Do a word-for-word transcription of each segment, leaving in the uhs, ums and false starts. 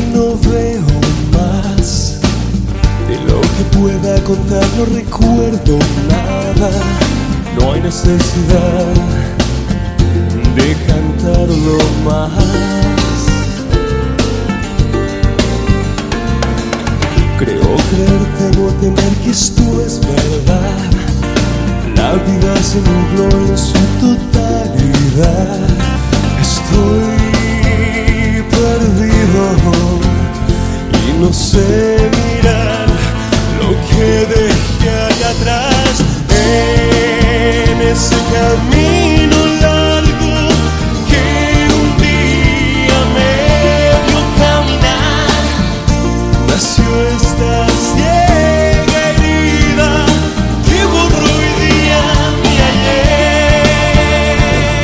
no veo más de lo que pueda contar, no recuerdo nada. No hay necesidad de cantarlo más. Creo creer, temo temer que esto es verdad. La vida se nubló en su totalidad. Estoy perdido y no sé mirar lo que dejé allá atrás. En ese camino largo que un día me vio caminar, nació esta ciega herida que borró hoy día mi ayer.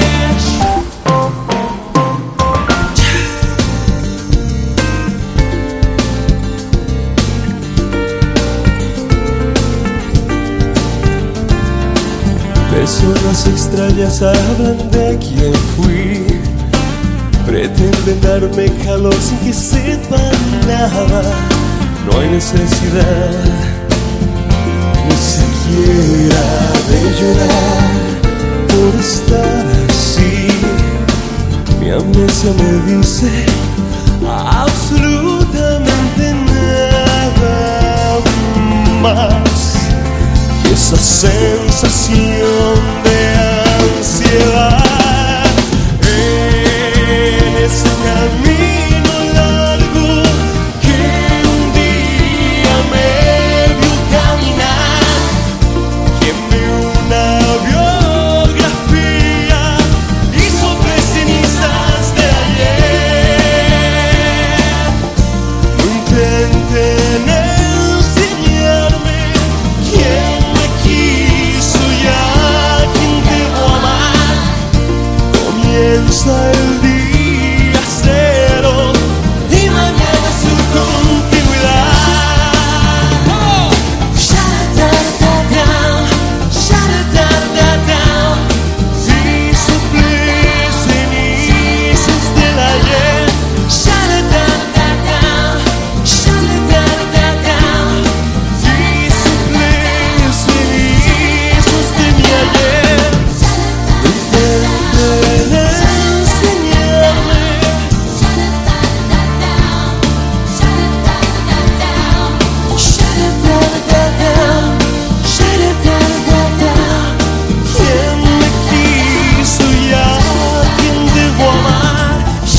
Personas extrañas hablan de quién fui, pretenden darme calor sin que sepan nada. No hay necesidad ni siquiera de llorar por estar así. Mi amnesia me dice absolutamente nada más que esa sensación de ansiedad. En ese camino largo que un día me vio caminar, quemé una biografía y sobre cenizas de ayer. No intenten enseñarme quién me quiso y a quién debo amar. Comienza el día cero y mañana su continuidad. Oh. Sha-da-da-da-da, sha-da-da-da-da. Si suple cenizas del ayer. Sha-da-da-da-da, sha-da-da-da-da. Si suple cenizas de mi ayer. Intenten enseñarme quién me quiso y a quién debo amar.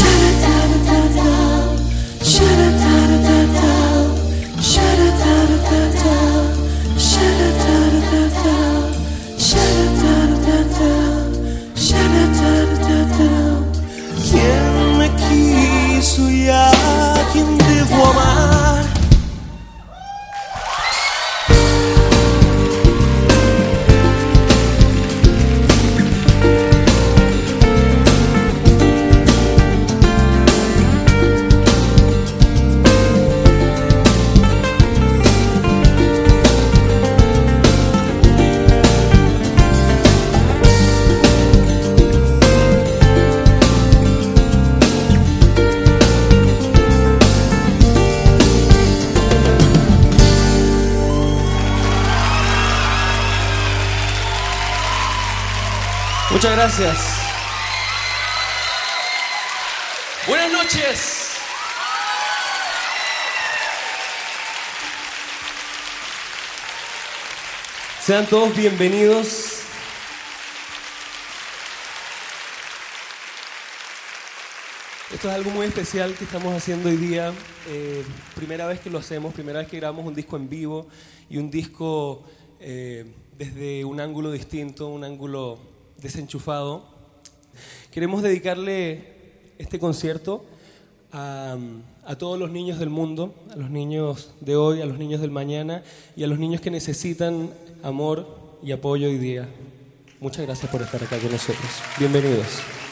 ¿Quién me quiso y a quién debo amar? Muchas gracias. Buenas noches. Sean todos bienvenidos. Esto es algo muy especial que estamos haciendo hoy día. Eh, primera vez que lo hacemos, primera vez que grabamos un disco en vivo y un disco eh, desde un ángulo distinto, un ángulo desenchufado. Queremos dedicarle este concierto a, a todos los niños del mundo, a los niños de hoy, a los niños del mañana y a los niños que necesitan amor y apoyo hoy día. Muchas gracias por estar acá con nosotros. Bienvenidos.